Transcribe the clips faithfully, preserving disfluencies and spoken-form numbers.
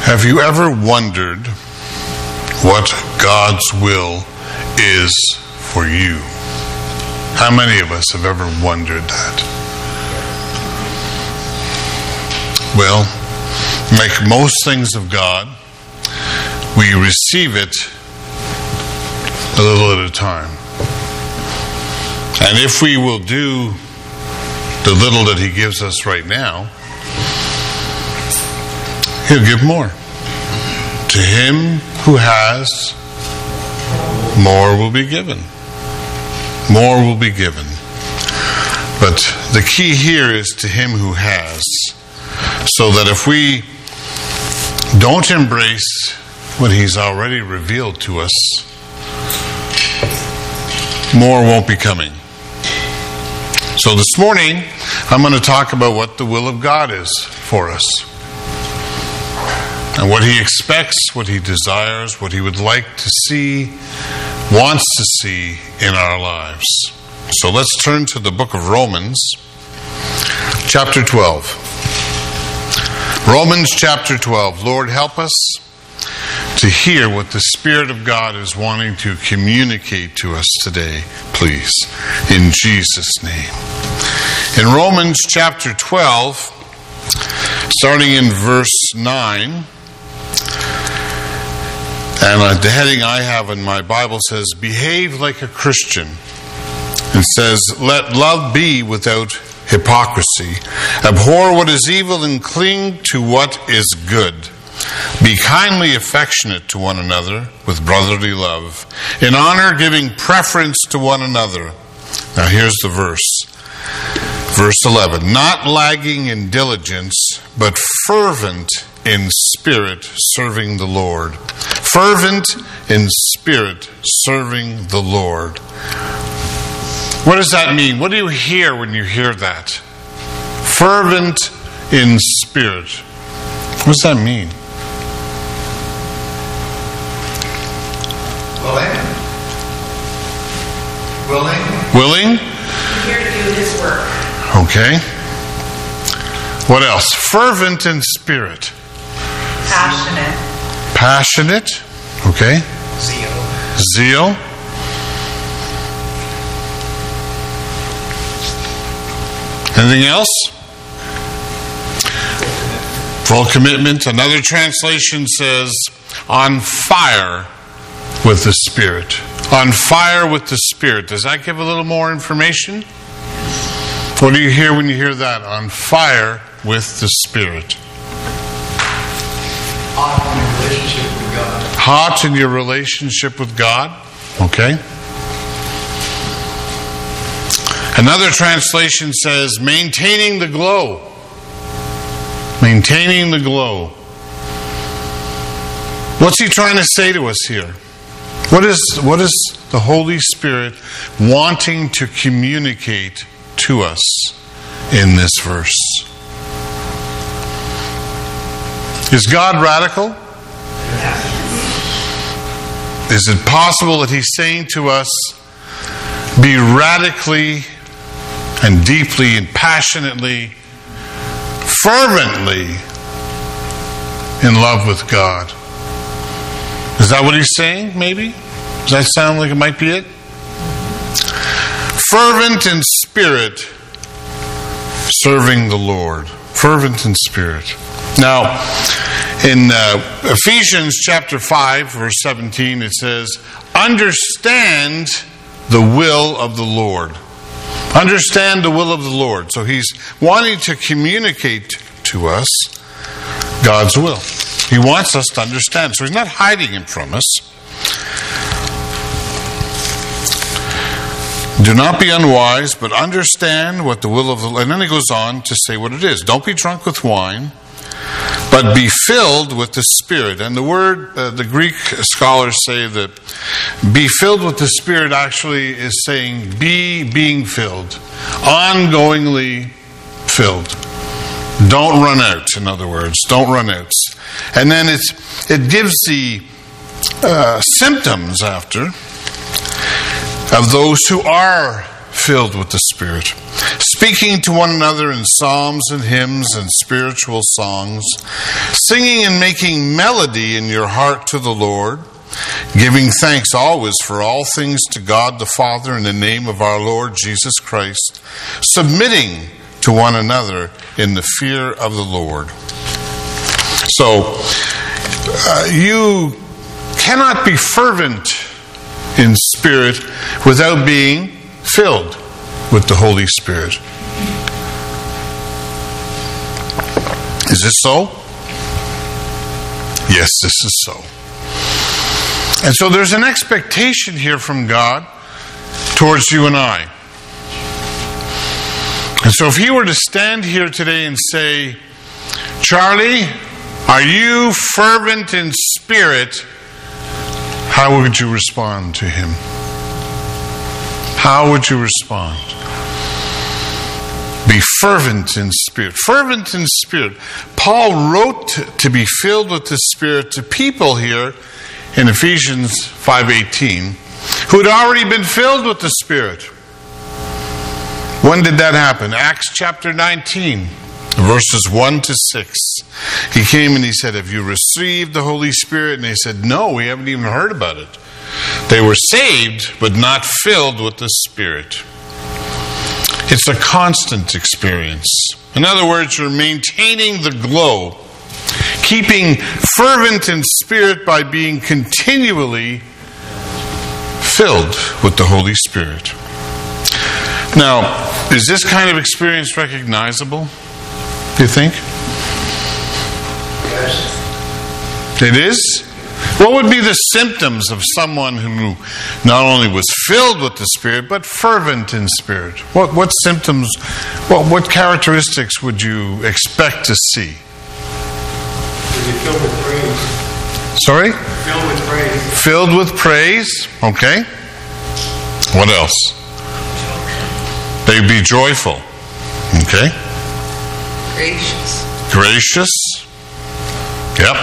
Have you ever wondered what God's will is for you? How many of us have ever wondered that? Well, like most things of God, we receive it a little at a time. And if we will do the little that He gives us right now, He'll give more. To him who has, more will be given. More will be given. But the key here is to him who has. So that if we don't embrace what He's already revealed to us, more won't be coming. So this morning, I'm going to talk about what the will of God is for us. And what He expects, what He desires, what He would like to see, wants to see in our lives. So let's turn to the book of Romans, chapter twelve. Romans chapter twelve. Lord, help us to hear what the Spirit of God is wanting to communicate to us today, please, in Jesus' name. In Romans chapter twelve, starting in verse nine, and the heading I have in my Bible says, behave like a Christian. It says, let love be without hypocrisy. Abhor what is evil and cling to what is good. Be kindly affectionate to one another with brotherly love. In honor, giving preference to one another. Now here's the verse. Verse eleven. Not lagging in diligence, but fervent in spirit, serving the Lord. Fervent in spirit, serving the Lord. What does that mean? What do you hear when you hear that? Fervent in spirit. What does that mean? Willing. Willing? Willing? Here to do His work. Okay. What else? Fervent in spirit. Passionate. Passionate. Okay. Zeal. Zeal. Anything else? Full commitment. Another translation says, on fire with the Spirit. On fire with the Spirit. Does that give a little more information? What do you hear when you hear that? On fire with the Spirit. Hot in your relationship with God. Hot in your relationship with God. Okay. Another translation says, maintaining the glow. Maintaining the glow. What's he trying to say to us here? What is, what is the Holy Spirit wanting to communicate to us in this verse? Is God radical? Is it possible that He's saying to us, be radically and deeply and passionately, fervently in love with God? Is that what He's saying, maybe? Does that sound like it might be it? Fervent in spirit, serving the Lord. Fervent in spirit. Now, in uh, Ephesians chapter five, verse seventeen, it says, understand the will of the Lord. Understand the will of the Lord. So He's wanting to communicate to us God's will. He wants us to understand. So He's not hiding it from us. Do not be unwise, but understand what the will of the Lord. And then He goes on to say what it is. Don't be drunk with wine, but be filled with the Spirit. And the word, uh, the Greek scholars say that be filled with the Spirit actually is saying be being filled. Ongoingly filled. Don't run out, in other words. Don't run out. And then it's, it gives the uh, symptoms after of those who are filled with the Spirit, speaking to one another in psalms and hymns and spiritual songs, singing and making melody in your heart to the Lord, giving thanks always for all things to God the Father in the name of our Lord Jesus Christ, submitting to one another in the fear of the Lord. So, uh, you cannot be fervent in spirit without being filled with the Holy Spirit. Is this so? Yes, this is so. And so there's an expectation here from God towards you and I. And so if He were to stand here today and say, Charlie, are you fervent in spirit? How would you respond to Him? How would you respond? Be fervent in spirit. Fervent in spirit. Paul wrote to be filled with the Spirit to people here in Ephesians five eighteen who had already been filled with the Spirit. When did that happen? Acts chapter nineteen. Verses one to six. He came and he said, have you received the Holy Spirit? And they said, no, we haven't even heard about it. They were saved, but not filled with the Spirit. It's a constant experience. In other words, you're maintaining the glow, keeping fervent in spirit by being continually filled with the Holy Spirit. Now, is this kind of experience recognizable? Do you think? Yes. It is? What would be the symptoms of someone who not only was filled with the Spirit, but fervent in spirit? What what symptoms, what, what characteristics would you expect to see? Filled with praise. Sorry? Filled with praise. Filled with praise. Okay. What else? They'd be joyful. Okay. Gracious. Gracious. Yep.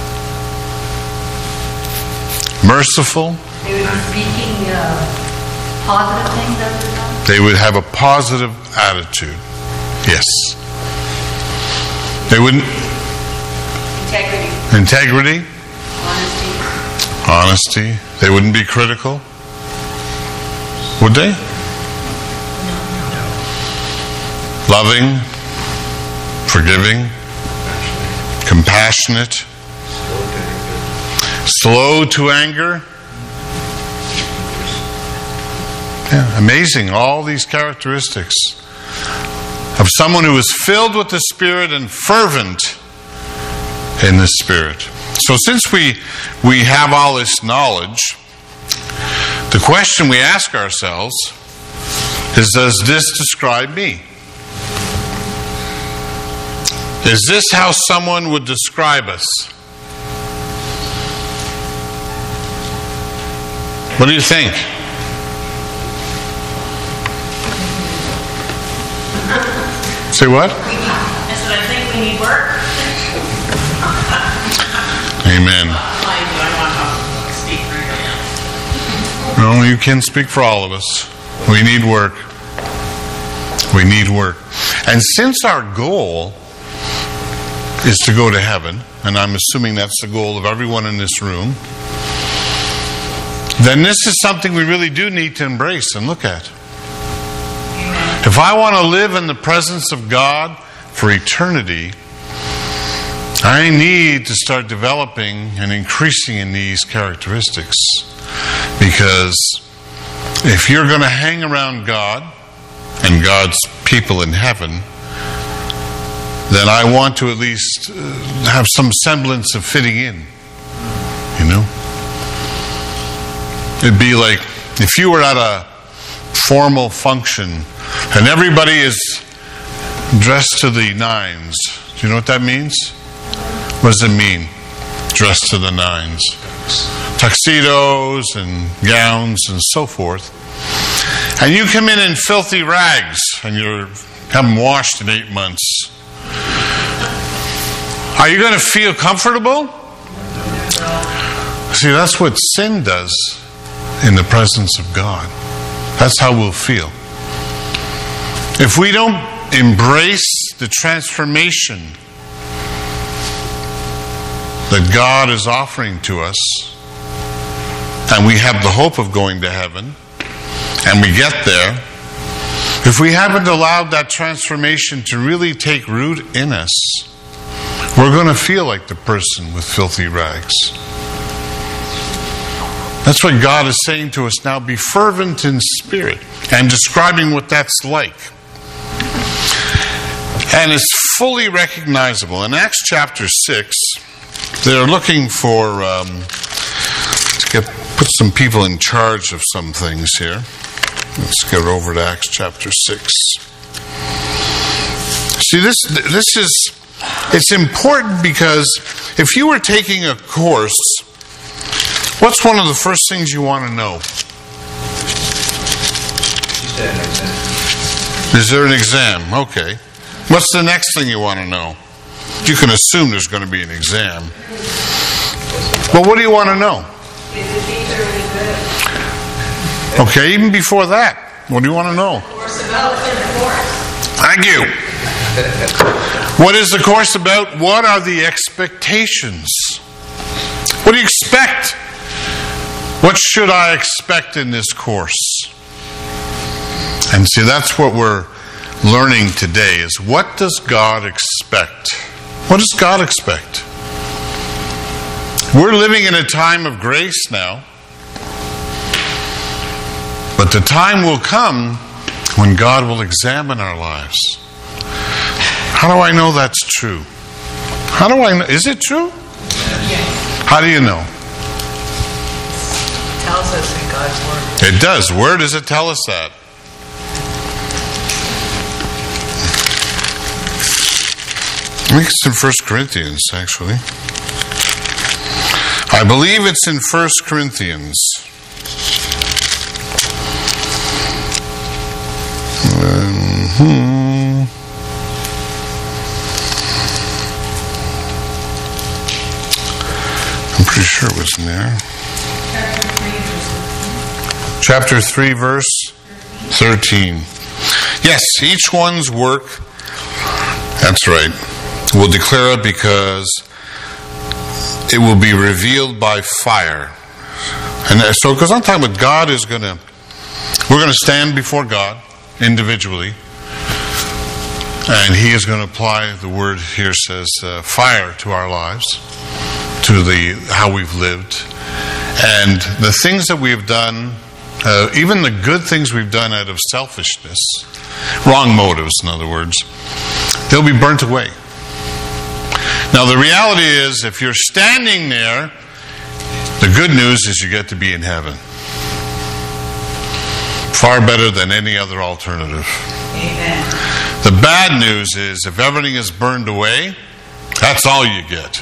Merciful. They would be speaking uh, positive things of the time. They would have a positive attitude. Yes. They wouldn't. Integrity. Integrity. Honesty. Honesty. They wouldn't be critical. Would they? Loving. Forgiving. Compassionate. Slow to anger. Yeah, amazing. All these characteristics of someone who is filled with the Spirit and fervent in the Spirit. So since we we have all this knowledge, the question we ask ourselves is, does this describe me? Is this how someone would describe us? What do you think? Say what? I said, I think we need work. Amen. I want to speak for you. No, you can speak for all of us. We need work. We need work. And since our goal is to go to heaven, and I'm assuming that's the goal of everyone in this room, then this is something we really do need to embrace and look at. If I want to live in the presence of God for eternity, I need to start developing and increasing in these characteristics. Because if you're going to hang around God and God's people in heaven, then I want to at least have some semblance of fitting in. You know? It'd be like if you were at a formal function and everybody is dressed to the nines. Do you know what that means? What does it mean? Dressed to the nines. Tuxedos and gowns and so forth. And you come in in filthy rags and you haven't washed in eight months. Are you going to feel comfortable? See, that's what sin does in the presence of God. That's how we'll feel. If we don't embrace the transformation that God is offering to us, and we have the hope of going to heaven, and we get there, if we haven't allowed that transformation to really take root in us, we're going to feel like the person with filthy rags. That's what God is saying to us now. Be fervent in spirit, and describing what that's like. And it's fully recognizable. In Acts chapter six, they're looking for um, to get put some people in charge of some things here. Let's get over to Acts chapter six. See, this this is it's important, because if you were taking a course, what's one of the first things you want to know? Is there an exam? Okay. What's the next thing you want to know? You can assume there's going to be an exam. But what do you want to know? Is the teacher really good? Okay, even before that, what do you want to know? Course about in the course. Thank you. What is the course about? What are the expectations? What do you expect? What should I expect in this course? And see, that's what we're learning today, is what does God expect? What does God expect? We're living in a time of grace now. But the time will come when God will examine our lives. How do I know that's true? How do I know? Is it true? Yes. How do you know? It tells us in God's Word. It does. Where does it tell us that? I think it's in First Corinthians, actually. I believe it's in First Corinthians. Mm-hmm. I'm pretty sure it was in there. Chapter three, verse thirteen. Yes, each one's work, that's right, will declare it, because it will be revealed by fire. And so, because I'm talking about God is going to, we're going to stand before God individually, and He is going to apply, the word here says, uh, fire to our lives, to the how we've lived, and the things that we've done, uh, even the good things we've done out of selfishness, wrong motives, in other words, they'll be burnt away. Now, the reality is, if you're standing there, the good news is you get to be in heaven. Far better than any other alternative. Amen. The bad news is, if everything is burned away, that's all you get.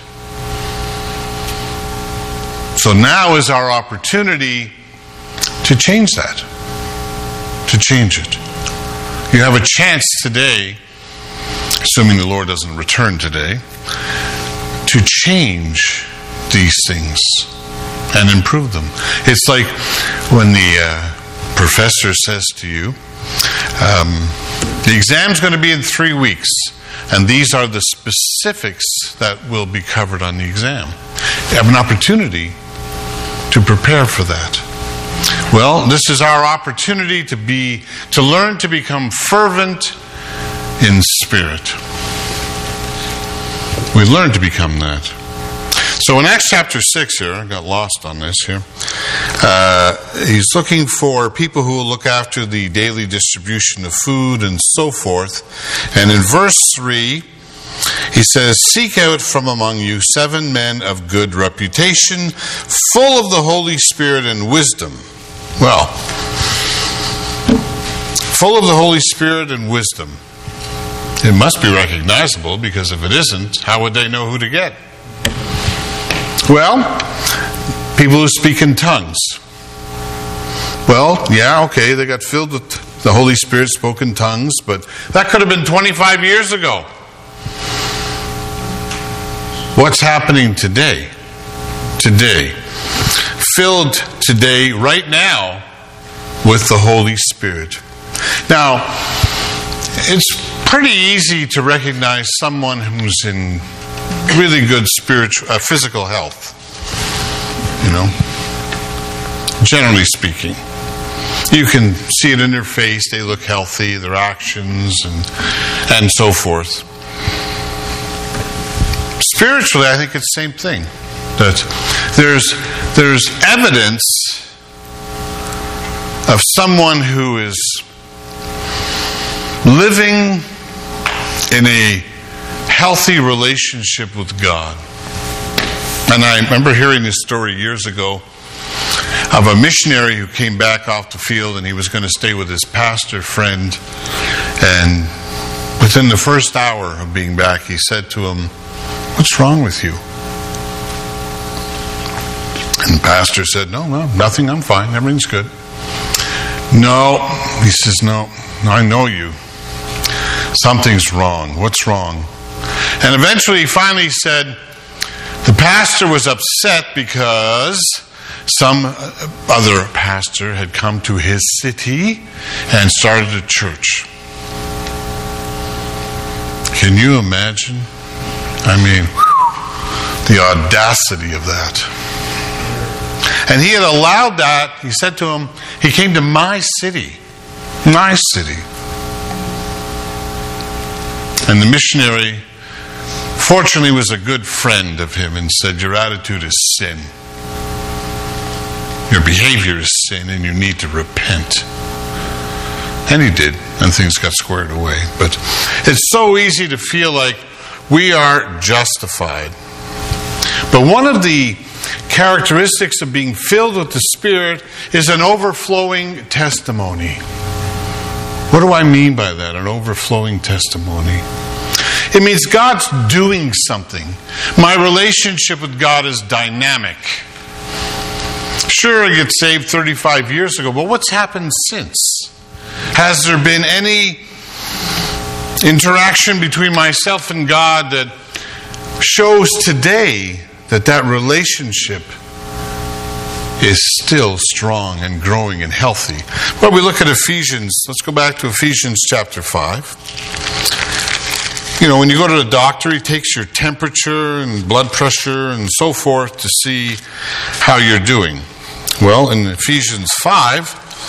So now is our opportunity to change that. To change it. You have a chance today, assuming the Lord doesn't return today, to change these things and improve them. It's like when the uh, professor says to you, um, the exam's going to be in three weeks, and these are the specifics that will be covered on the exam. You have an opportunity to prepare for that. Well, this is our opportunity to be, to learn to become fervent in spirit. We learn to become that. So in Acts chapter six here, I got lost on this here, uh, he's looking for people who will look after the daily distribution of food and so forth. And in verse three, he says, "Seek out from among you seven men of good reputation, full of the Holy Spirit and wisdom." Well, full of the Holy Spirit and wisdom. It must be recognizable, because if it isn't, how would they know who to get? Well, people who speak in tongues. Well, yeah, okay, they got filled with the Holy Spirit, spoke in tongues, but that could have been twenty-five years ago. What's happening today? Today. Filled today, right now, with the Holy Spirit. Now, It's pretty easy to recognize someone who's in really good spiritual, uh, physical health. You know, generally speaking, you can see it in their face. They look healthy, their actions, and and so forth. Spiritually, I think it's the same thing. That there's there's evidence of someone who is living in a healthy relationship with God. And I remember hearing this story years ago of a missionary who came back off the field, and he was going to stay with his pastor friend. And within the first hour of being back, he said to him, "What's wrong with you?" And the pastor said, "No, no, nothing. I'm fine. Everything's good." "No," he says, "no, I know you. Something's wrong. What's wrong?" And eventually, he finally said, the pastor was upset because some other pastor had come to his city and started a church. Can you imagine? I mean, the audacity of that. And he had allowed that. He said to him, he came to my city. My city. And the missionary, fortunately, was a good friend of him and said, "Your attitude is sin. Your behavior is sin, and you need to repent." And he did, and things got squared away. But it's so easy to feel like we are justified. But one of the characteristics of being filled with the Spirit is an overflowing testimony. What do I mean by that, an overflowing testimony? It means God's doing something. My relationship with God is dynamic. Sure, I get saved thirty-five years ago, but what's happened since? Has there been any interaction between myself and God that shows today that that relationship is still strong and growing and healthy? Well, we look at Ephesians. Let's go back to Ephesians chapter five. You know, when you go to the doctor, he takes your temperature and blood pressure and so forth to see how you're doing. Well, in Ephesians five,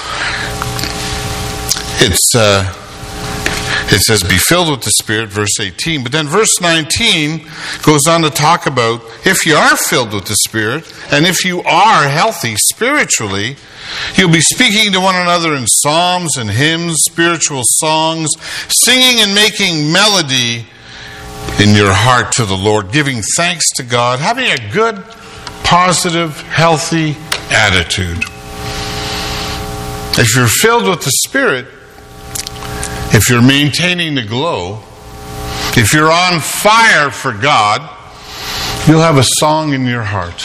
it's uh, it says, "Be filled with the Spirit," verse eighteen. But then verse nineteen goes on to talk about if you are filled with the Spirit and if you are healthy spiritually, you'll be speaking to one another in psalms and hymns, spiritual songs, singing and making melody in your heart to the Lord, giving thanks to God, having a good, positive, healthy attitude. If you're filled with the Spirit, if you're maintaining the glow, if you're on fire for God, you'll have a song in your heart.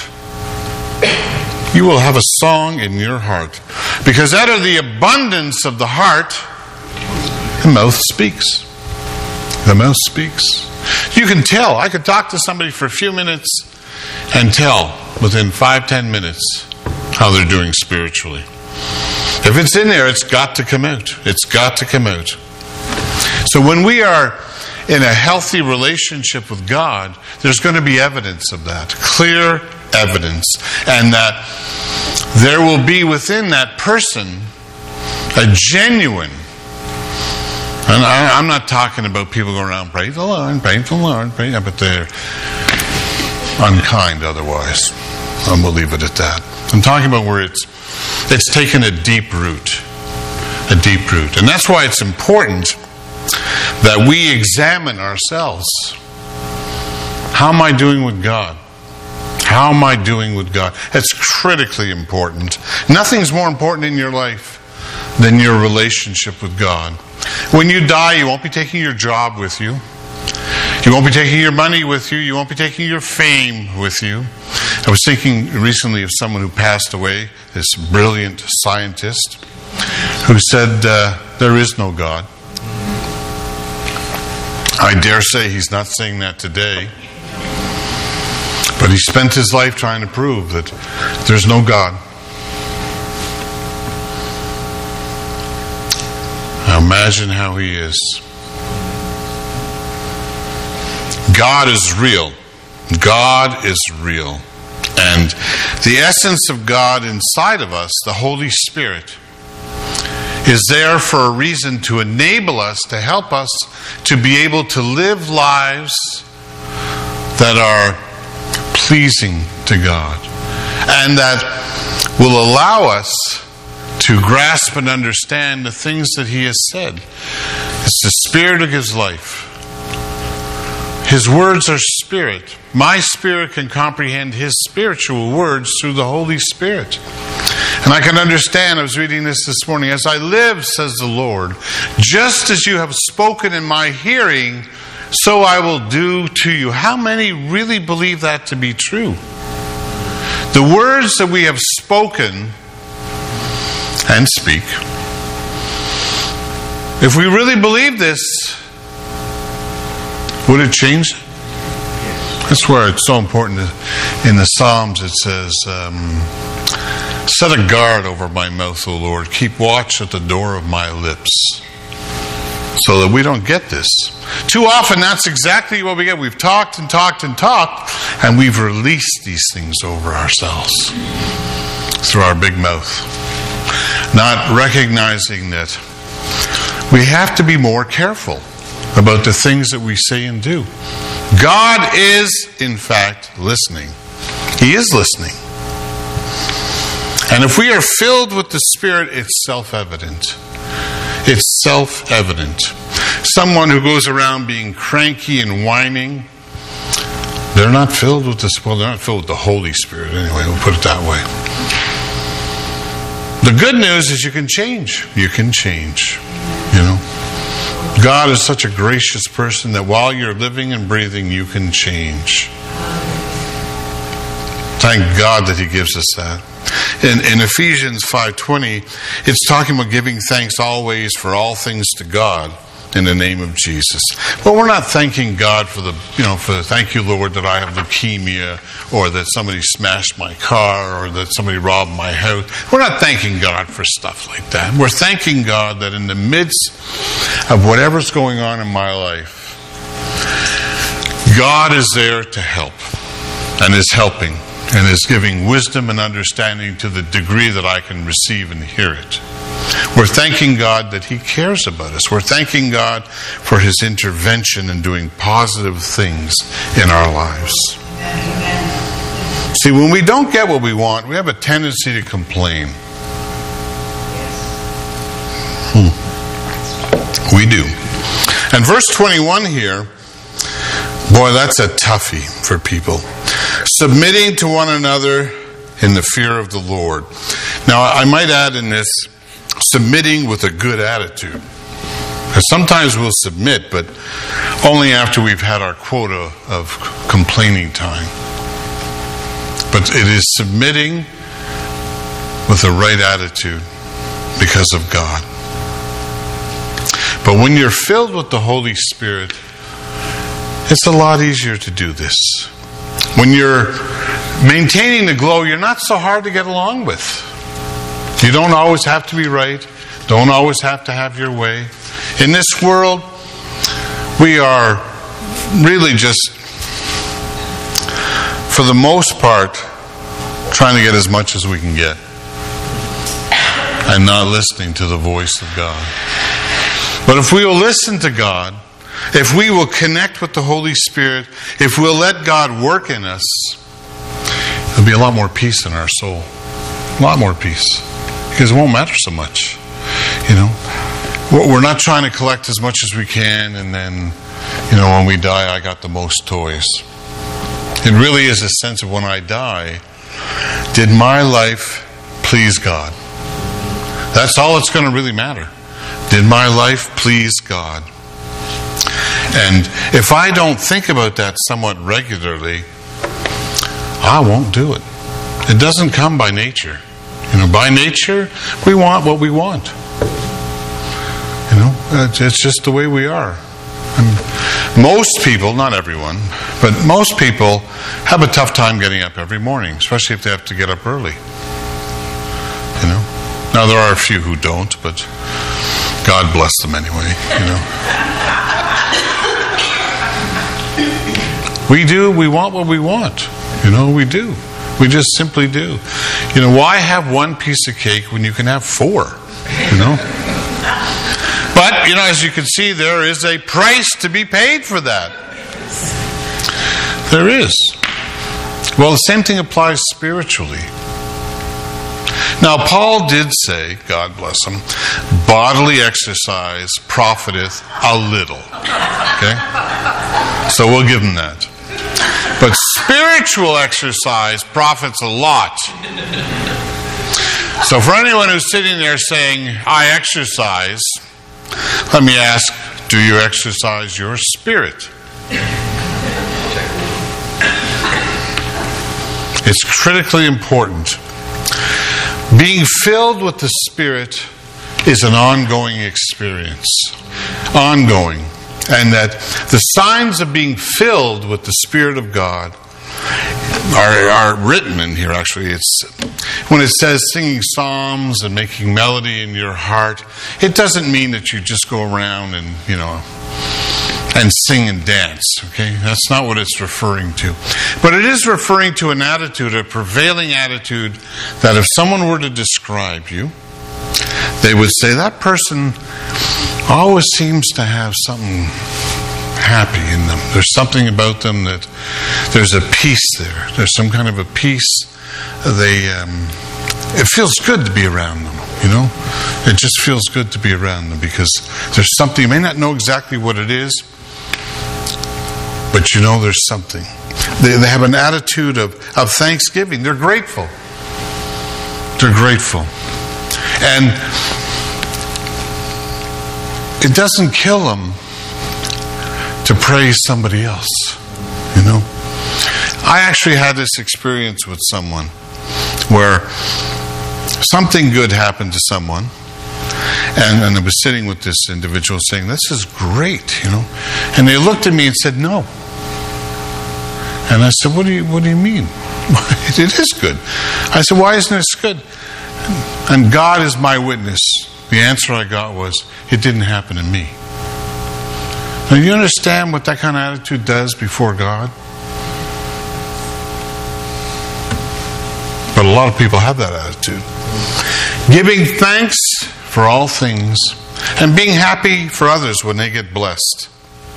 You will have a song in your heart. Because out of the abundance of the heart, the mouth speaks. The mouth speaks. You can tell. I could talk to somebody for a few minutes and tell within five, ten minutes how they're doing spiritually. If it's in there, it's got to come out. It's got to come out. So when we are in a healthy relationship with God, there's going to be evidence of that. Clear evidence. And that there will be within that person a genuine, and I, I'm not talking about people going around, praise the Lord, praise the Lord, praise, but they're unkind otherwise. And we'll leave it at that. I'm talking about where it's it's taken a deep root. A deep root. And that's why it's important that we examine ourselves. How am I doing with God? How am I doing with God? That's critically important. Nothing's more important in your life than your relationship with God. When you die, you won't be taking your job with you. You won't be taking your money with you. You won't be taking your fame with you. I was thinking recently of someone who passed away, this brilliant scientist, who said, uh, there is no God. I dare say he's not saying that today. But he spent his life trying to prove that there's no God. Now imagine how he is God is real. God is real. And the essence of God inside of us, the Holy Spirit, is there for a reason to enable us, to help us to be able to live lives that are pleasing to God and that will allow us to grasp and understand the things that He has said. It's the Spirit who gives life. His words are spirit. My spirit can comprehend His spiritual words through the Holy Spirit. And I can understand, I was reading this this morning, as I live, says the Lord, just as you have spoken in my hearing, so I will do to you. How many really believe that to be true? The words that we have spoken and speak, if we really believe this, would it change? That's where it's so important. In the Psalms it says, um, set a guard over my mouth, O Lord. Keep watch at the door of my lips. So that we don't get this. Too often that's exactly what we get. We've talked and talked and talked, and we've released these things over ourselves through our big mouth. Not recognizing that we have to be more careful about the things that we say and do. God is, in fact, listening. He is listening. And if we are filled with the Spirit, it's self-evident. It's self-evident. Someone who goes around being cranky and whining, they're not filled with the, well, they're not filled with the Holy Spirit anyway, we'll put it that way. The good news is you can change. You can change. You know? God is such a gracious person that while you're living and breathing, you can change. Thank God that He gives us that. In, in Ephesians five twenty, it's talking about giving thanks always for all things to God in the name of Jesus. But we're not thanking God for the, you know, for the, thank you, Lord, that I have leukemia, or that somebody smashed my car, or that somebody robbed my house. We're not thanking God for stuff like that. We're thanking God that in the midst of whatever's going on in my life, God is there to help and is helping and is giving wisdom and understanding to the degree that I can receive and hear it. We're thanking God that He cares about us. We're thanking God for His intervention in doing positive things in our lives. See, when we don't get what we want, we have a tendency to complain. Hmm. We do. And verse twenty-one here, boy, that's a toughie for people. Submitting to one another in the fear of the Lord. Now, I might add in this, submitting with a good attitude. And sometimes we'll submit, but only after we've had our quota of complaining time. But it is submitting with the right attitude because of God. But when you're filled with the Holy Spirit, it's a lot easier to do this. When you're maintaining the glow, you're not so hard to get along with. You don't always have to be right. Don't always have to have your way. In this world, we are really just, for the most part, trying to get as much as we can get and not listening to the voice of God. But if we will listen to God, if we will connect with the Holy Spirit, if we'll let God work in us, there'll be a lot more peace in our soul. A lot more peace. Because it won't matter so much. You know, we're not trying to collect as much as we can, and then, you know, when we die, I got the most toys. It really is a sense of when I die, did my life please God? That's all that's going to really matter. Did my life please God? And if I don't think about that somewhat regularly, I won't do it. It doesn't come by nature. You know, by nature, we want what we want. You know, it's just the way we are. And most people, not everyone, but most people have a tough time getting up every morning, especially if they have to get up early. You know, now there are a few who don't, but God bless them anyway. You know. We do, we want what we want. You know, we do. We just simply do. You know, why have one piece of cake when you can have four? You know? But, you know, as you can see, there is a price to be paid for that. There is. Well, the same thing applies spiritually. Now, Paul did say, God bless him, bodily exercise profiteth a little. Okay? So we'll give him that. But spiritual exercise profits a lot. So for anyone who's sitting there saying, I exercise, let me ask, do you exercise your spirit? It's critically important. Being filled with the Spirit is an ongoing experience. Ongoing. And that the signs of being filled with the Spirit of God are, are written in here, actually. It's when it says singing psalms and making melody in your heart, it doesn't mean that you just go around and, you know, and sing and dance, okay? That's not what it's referring to. But it is referring to an attitude, a prevailing attitude, that if someone were to describe you, they would say, that person always seems to have something happy in them. There's something about them that there's a peace there. There's some kind of a peace. They, um, it feels good to be around them, you know? It just feels good to be around them because there's something, you may not know exactly what it is, but you know there's something. They, they have an attitude of, of thanksgiving. They're grateful. They're grateful. And it doesn't kill them to praise somebody else, you know. I actually had this experience with someone where something good happened to someone, and, and I was sitting with this individual saying, this is great, you know. And they looked at me and said, no. And I said, what do you, what do you mean? It is good. I said, why isn't this good? And God is my witness. The answer I got was, it didn't happen to me. Now, you understand what that kind of attitude does before God? But a lot of people have that attitude. Giving thanks for all things and being happy for others when they get blessed.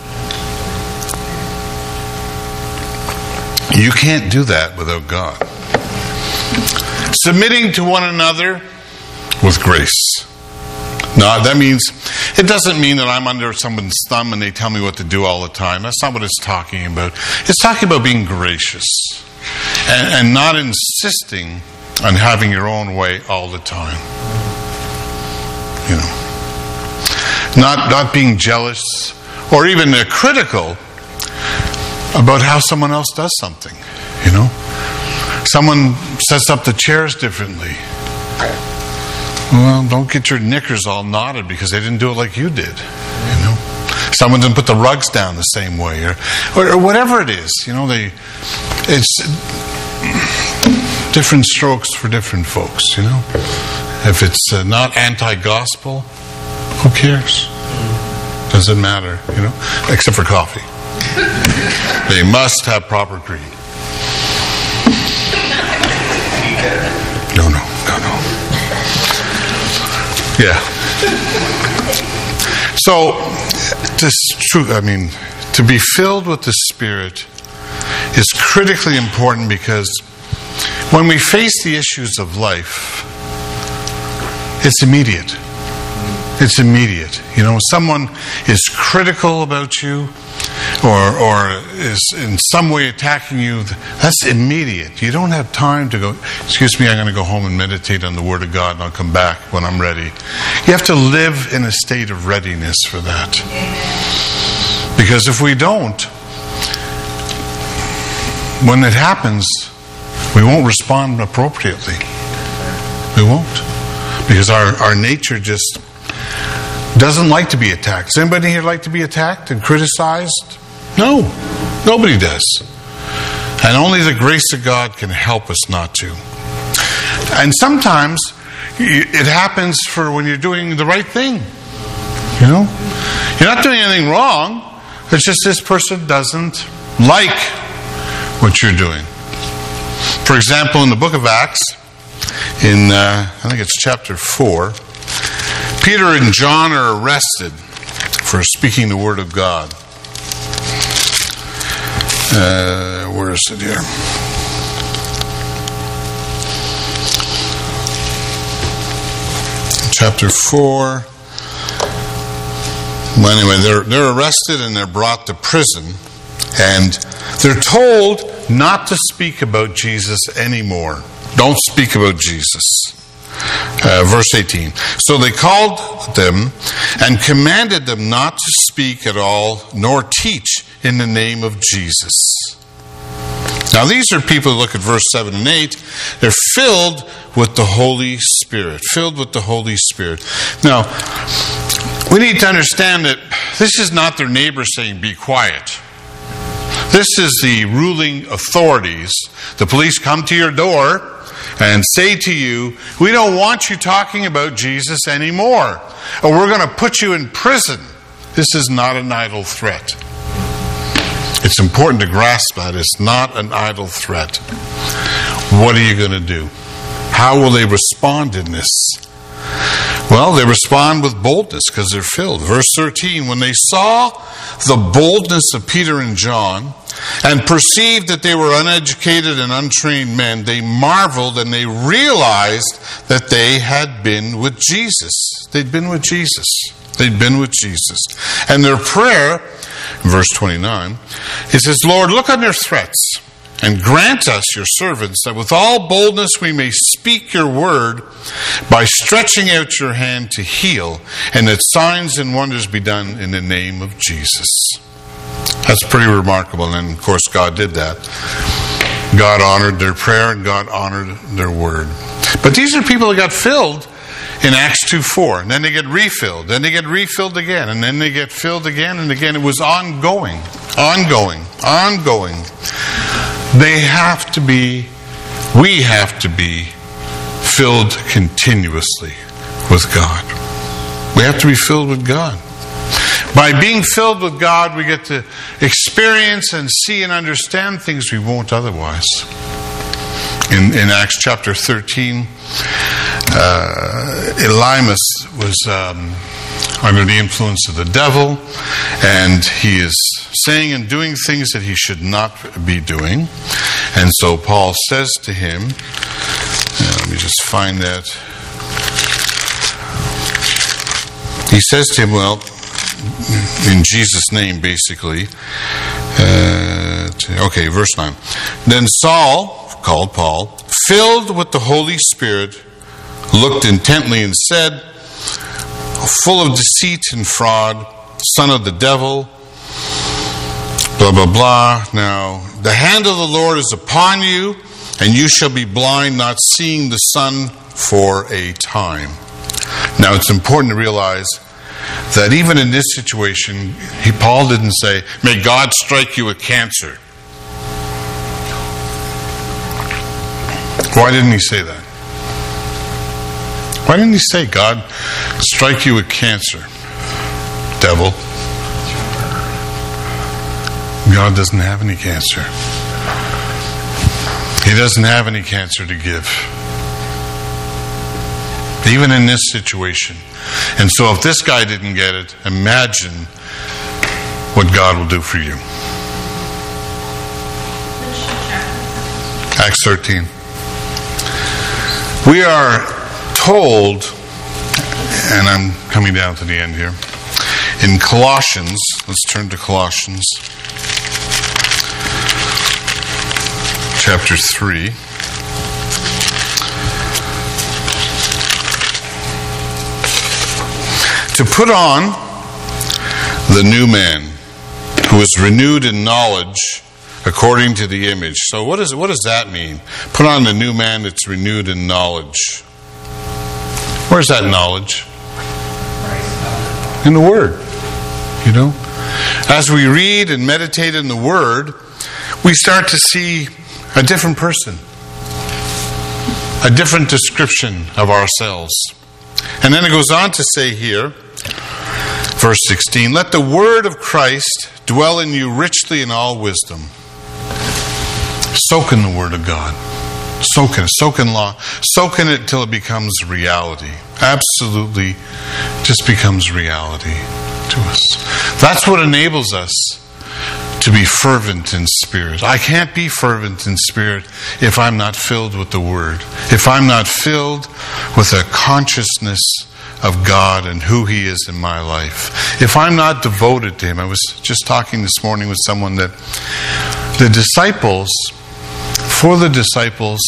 You can't do that without God. Submitting to one another with grace. No, that means, it doesn't mean that I'm under someone's thumb and they tell me what to do all the time. That's not what it's talking about. It's talking about being gracious and, and not insisting on having your own way all the time. You know, not not being jealous or even uh, critical about how someone else does something. You know, someone sets up the chairs differently. Well, don't get your knickers all knotted because they didn't do it like you did. You know, someone didn't put the rugs down the same way, or, or, or whatever it is. You know, they it's different strokes for different folks. You know, if it's uh, not anti-gospel, who cares? Doesn't matter. You know, except for coffee. They must have proper cream. No, no, no, no. Yeah. So, this truth, I mean, to be filled with the Spirit is critically important because when we face the issues of life, it's immediate. It's immediate. You know, someone is critical about you or or is in some way attacking you, that's immediate. You don't have time to go, excuse me, I'm going to go home and meditate on the Word of God and I'll come back when I'm ready. You have to live in a state of readiness for that. Because if we don't, when it happens, we won't respond appropriately. We won't. Because our, our nature just doesn't like to be attacked. Does anybody here like to be attacked and criticized? No. Nobody does. And only the grace of God can help us not to. And sometimes it happens for when you're doing the right thing. You know? You're not doing anything wrong. It's just this person doesn't like what you're doing. For example, in the book of Acts, in uh, I think it's chapter four, Peter and John are arrested for speaking the word of God. Uh, where is it here? Chapter four. Well, anyway, they're, they're arrested and they're brought to prison. And they're told not to speak about Jesus anymore. Don't speak about Jesus. Uh, verse eighteen. So they called them and commanded them not to speak at all, nor teach in the name of Jesus. Now these are people who look at verse seven and eight. They're filled with the Holy Spirit. Filled with the Holy Spirit. Now, we need to understand that this is not their neighbor saying, be quiet. This is the ruling authorities. The police come to your door and say to you, we don't want you talking about Jesus anymore, or we're going to put you in prison. This is not an idle threat. It's important to grasp that. It's not an idle threat. What are you going to do? How will they respond in this? Well, they respond with boldness because they're filled. Verse thirteen, when they saw the boldness of Peter and John and perceived that they were uneducated and untrained men, they marveled and they realized that they had been with Jesus. They'd been with Jesus. They'd been with Jesus. And their prayer, verse twenty-nine, it says, Lord, look on their threats and grant us, your servants, that with all boldness we may speak your word by stretching out your hand to heal, and that signs and wonders be done in the name of Jesus. That's pretty remarkable, and of course God did that. God honored their prayer, and God honored their word. But these are people that got filled in Acts two four, and then they get refilled, then they get refilled again, and then they get filled again and again. It was ongoing, ongoing, ongoing. They have to be, we have to be filled continuously with God. We have to be filled with God. By being filled with God, we get to experience and see and understand things we won't otherwise. In, in Acts chapter thirteen, uh, Elymas was um, under the influence of the devil, and he is saying and doing things that he should not be doing. And so Paul says to him, uh, let me just find that. He says to him, well, in Jesus' name, basically. Uh, okay, verse nine. Then Saul, called Paul, filled with the Holy Spirit, looked intently and said, full of deceit and fraud, son of the devil, blah, blah, blah. Now, the hand of the Lord is upon you, and you shall be blind, not seeing the sun for a time. Now, it's important to realize that even in this situation, he, Paul didn't say, may God strike you with cancer. Why didn't he say that? Why didn't he say, God strike you with cancer, devil? God doesn't have any cancer. He doesn't have any cancer to give. Even in this situation. And so if this guy didn't get it, imagine what God will do for you. Acts thirteen. We are told, and I'm coming down to the end here, in Colossians, let's turn to Colossians, chapter three. To put on the new man, who is renewed in knowledge according to the image. So what is what does that mean? Put on the new man that's renewed in knowledge. Where's that knowledge? In the Word. You know? As we read and meditate in the Word, we start to see a different person. A different description of ourselves. And then it goes on to say here, verse sixteen, let the word of Christ dwell in you richly in all wisdom. Soak in the Word of God. Soak in it. Soak in law. Soak in it till it becomes reality. Absolutely just becomes reality to us. That's what enables us to be fervent in spirit. I can't be fervent in spirit if I'm not filled with the Word. If I'm not filled with a consciousness of God and who He is in my life. If I'm not devoted to Him. I was just talking this morning with someone that the disciples, for the disciples,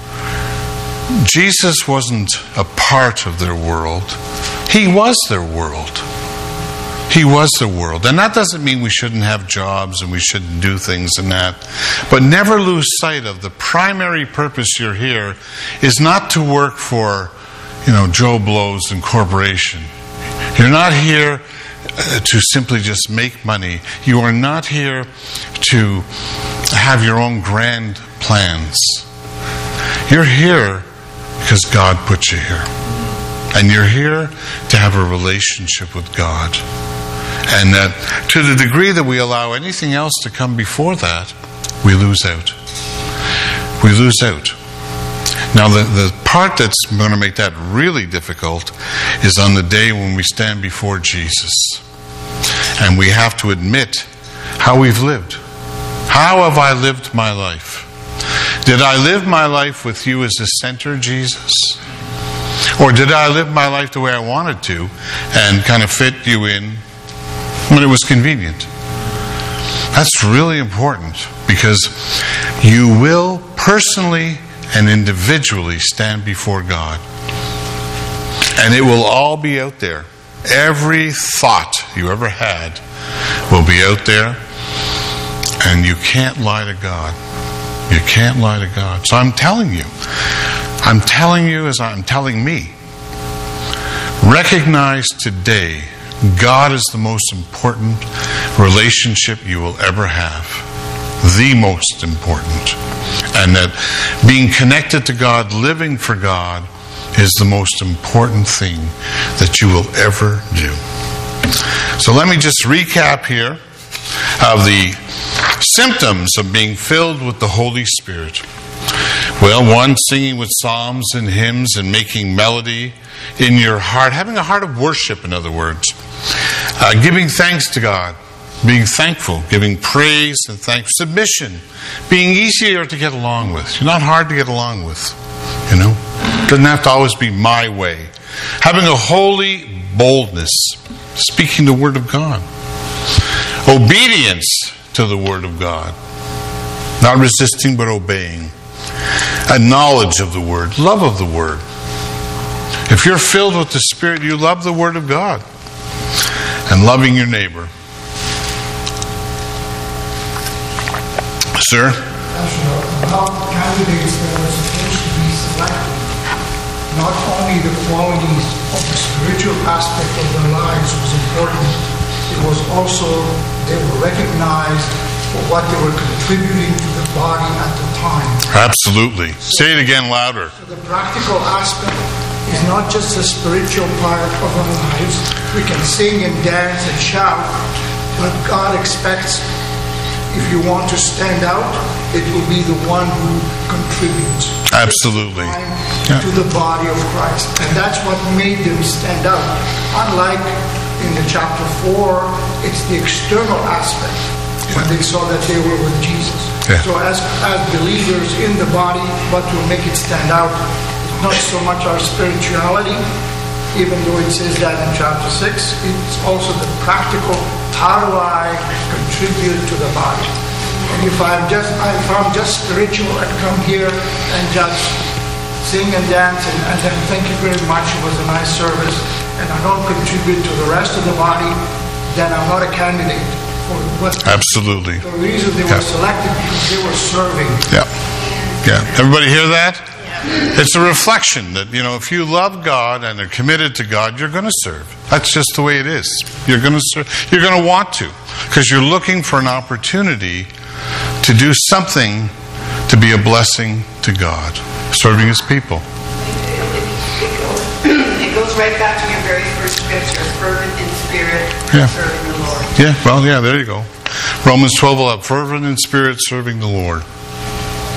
Jesus wasn't a part of their world. He was their world. He was the world. And that doesn't mean we shouldn't have jobs and we shouldn't do things and that. But never lose sight of the primary purpose you're here is not to work for, you know, Joe Blow's Incorporation. You're not here to simply just make money. You are not here to have your own grand plans. You're here because God put you here. And you're here to have a relationship with God. And that to the degree that we allow anything else to come before that, we lose out. We lose out. Now, the, the part that's going to make that really difficult is on the day when we stand before Jesus. And we have to admit how we've lived. How have I lived my life? Did I live my life with you as the center, Jesus? Or did I live my life the way I wanted to and kind of fit you in when it was convenient? That's really important because you will personally and individually stand before God. And it will all be out there. Every thought you ever had will be out there. And you can't lie to God. You can't lie to God. So I'm telling you, I'm telling you as I'm telling me, recognize today God is the most important relationship you will ever have. The most important. And that being connected to God, living for God, is the most important thing that you will ever do. So let me just recap here of the symptoms of being filled with the Holy Spirit. Well, one, singing with psalms and hymns and making melody in your heart. Having a heart of worship, in other words. Uh, giving thanks to God. Being thankful. Giving praise and thanks. Submission. Being easier to get along with. You're not hard to get along with. You know? Doesn't have to always be my way. Having a holy boldness. Speaking the Word of God. Obedience to the Word of God. Not resisting but obeying. A knowledge of the Word. Love of the Word. If you're filled with the Spirit, you love the Word of God. And loving your neighbor. Sir? About candidates that are supposed to be selected, not only the qualities of the spiritual aspect of their lives was important, it was also they were recognized for what they were contributing to the body at the time. Absolutely. So, say it again louder. So the practical aspect is not just the spiritual part of our lives. We can sing and dance and shout, but God expects, if you want to stand out, it will be the one who contributes. Absolutely. Yeah. To the body of Christ. And that's what made them stand out. Unlike in the chapter four, it's the external aspect when they saw that they were with Jesus. Yeah. So as, as believers in the body, what will make it stand out is not so much our spirituality, even though it says that in chapter six, it's also the practical, how do I contribute to the body? And if I'm just if I'm just spiritual and come here and just sing and dance and, and then thank you very much, it was a nice service, and I don't contribute to the rest of the body, then I'm not a candidate for what. Absolutely. The reason they yeah. were selected because they were serving. Yeah. Yeah. Everybody hear that? It's a reflection that, you know, if you love God and are committed to God, you're going to serve. That's just the way it is. You're going to serve. You're going to want to, because you're looking for an opportunity to do something to be a blessing to God, serving His people. It goes right back to your very first scripture, fervent in spirit, yeah. serving the Lord. Yeah, well, yeah, there you go. Romans twelve eleven, fervent in spirit, serving the Lord.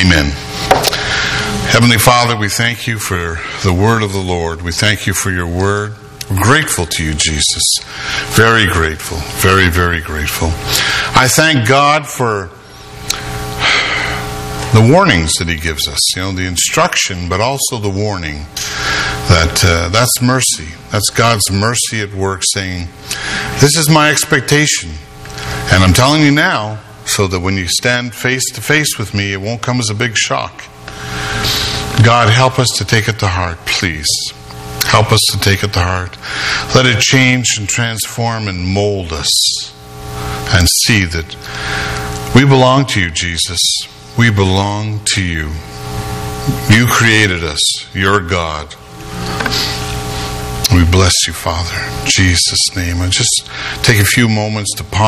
Amen. Heavenly Father, we thank you for the word of the Lord. We thank you for your word. We're grateful to you, Jesus. Very grateful. Very, very grateful. I thank God for the warnings that he gives us. You know, the instruction, but also the warning. That uh, that's mercy. That's God's mercy at work, saying, this is my expectation. And I'm telling you now, so that when you stand face to face with me, it won't come as a big shock. God, help us to take it to heart, please. Help us to take it to heart. Let it change and transform and mold us. And see that we belong to you, Jesus. We belong to you. You created us. You're God. We bless you, Father. In Jesus' name. And just take a few moments to pause.